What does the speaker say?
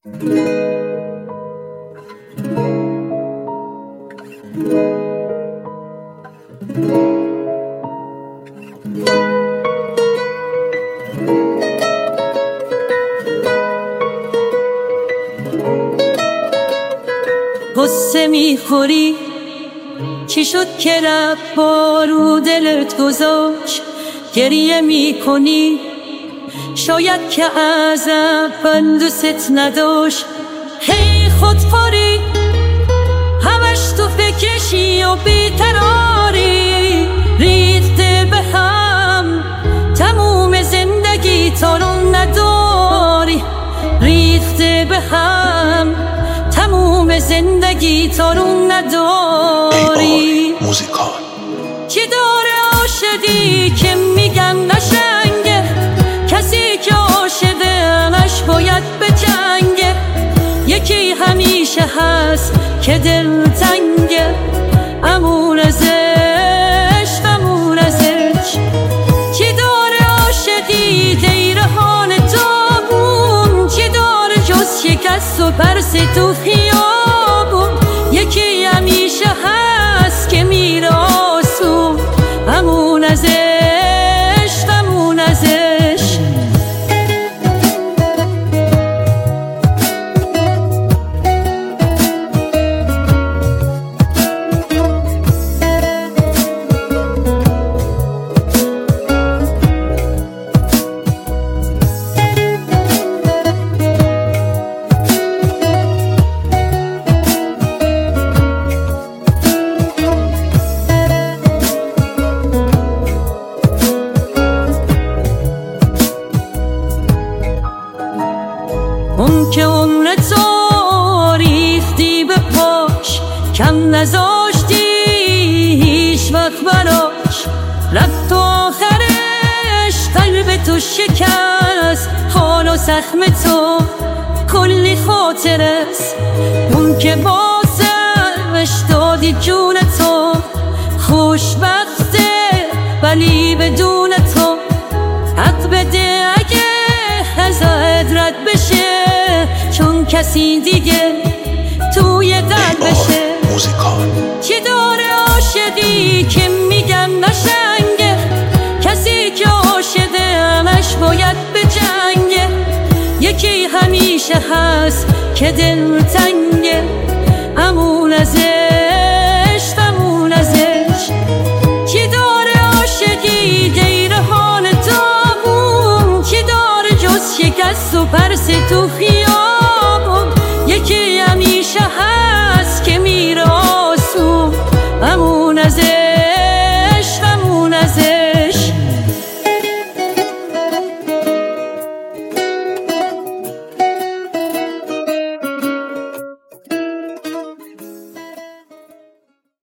قصه میخوری چی شد که رب رو دلت گذاشت؟ گریه میکنی شاید که از اول دوست نداشت. هی خودخوری همش تو فکرشی و بی‌قراری، ریخته به هم تموم زندگی تا رو نداری، ریخته به هم تموم زندگی تا رو نداری. موزیکال چی داره عاشقی که میگن قشنگه؟ کسی که عاشقه همش باید به جنگه. یکی همیشه هست که دل تنگه، امون از عشق امون از عشق. چی داره عاشقی غیر حال داغون؟ چی داره جز شکست و پرس تو خیابون؟ یکی همیشه هست که میره آسون، امون از عشق امون از عشق. اون که عمر تو ریختی به پاش، کم نذاشتی هیچ وقت براش، رفت و آخرش قلب تو شکست. حال و زخم تو کلی خاطره است، اون که بازش دادی جون تو خوشبخته ولی بدون تو. حق بده اگه ازت رد بشه، چون کسی دیگه توی قلبشه. موزیکال چی داره عاشقی که میگن قشنگه؟ کسی که عاشقه همش باید به جنگه. یکی همیشه هست که دل تنگه، امون از عشق امون از عشق. چی داره عاشقی غیر حال داغون؟ چی داره جز شکست و پرس تو خیابون؟ یکی همیشه هست